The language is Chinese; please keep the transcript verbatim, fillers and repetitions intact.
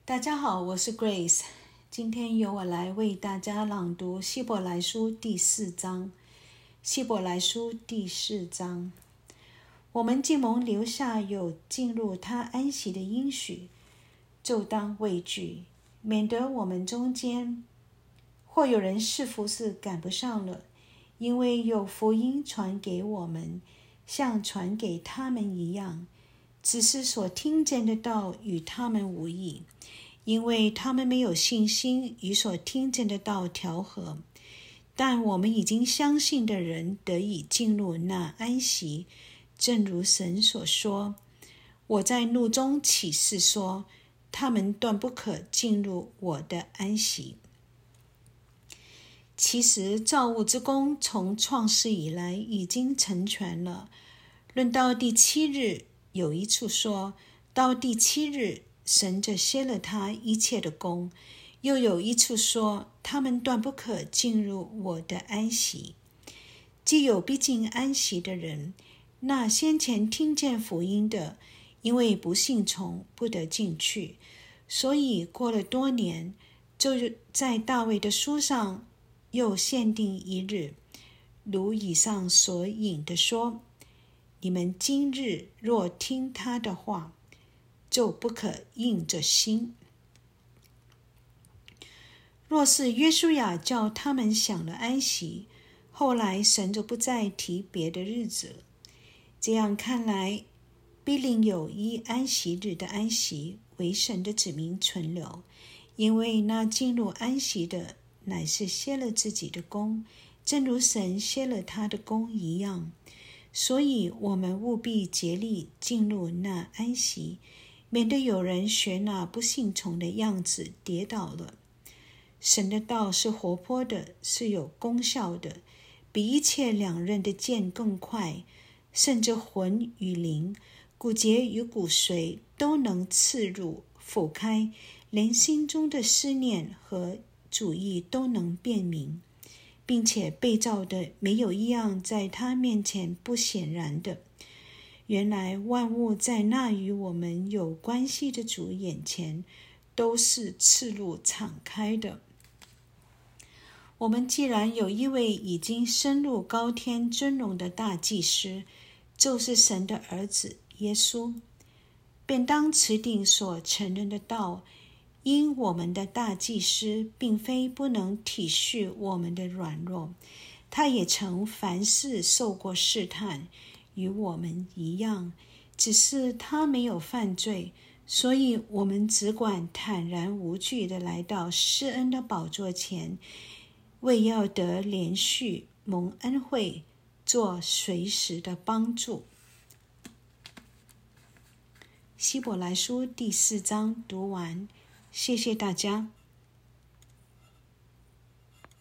大家好，我是 Grace， 今天由我来为大家朗读希伯来书第四章。希伯来书第四章，我们既蒙留下有进入他安息的应许，就当畏惧，免得我们中间或有人似乎是赶不上了，因为有福音传给我们，像传给他们一样，只是所听见的道与他们无异，因为他们没有信心与所听见的道调和。但我们已经相信的人得以进入那安息，正如神所说，我在怒中起誓说，他们断不可进入我的安息。其实造物之功从创世以来已经成全了。论到第七日，有一处说，到第七日神就歇了他一切的功，又有一处说，他们断不可进入我的安息。既有必进安息的人，那先前听见福音的，因为不信从，不得进去，所以过了多年，就在大卫的书上又限定一日，如以上所引的说，你们今日若听他的话，就不可硬着心。若是约书亚叫他们享了安息，后来神就不再提别的日子了。这样看来，必另有一安息日的安息为神的子民存留，因为那进入安息的乃是歇了自己的功，正如神歇了他的功一样。所以我们务必竭力进入那安息，免得有人学那不信从的样子跌倒了。神的道是活泼的，是有功效的，比一切两刃的剑更快，甚至魂与灵、骨节与骨髓都能刺入剖开，连心中的思念和主意都能辨明，并且被造的没有一样在他面前不显然的。原来万物在那与我们有关系的主眼前都是赤露敞开的。我们既然有一位已经升入高天尊荣的大祭司，就是神的儿子耶稣，便当持定所承认的道，因我们的大祭司并非不能体恤我们的软弱，他也曾凡事受过试探，与我们一样，只是他没有犯罪，所以我们只管坦然无惧地来到施恩的宝座前，为要得连续蒙恩惠，做随时的帮助。希伯来书第四章读完，谢谢大家。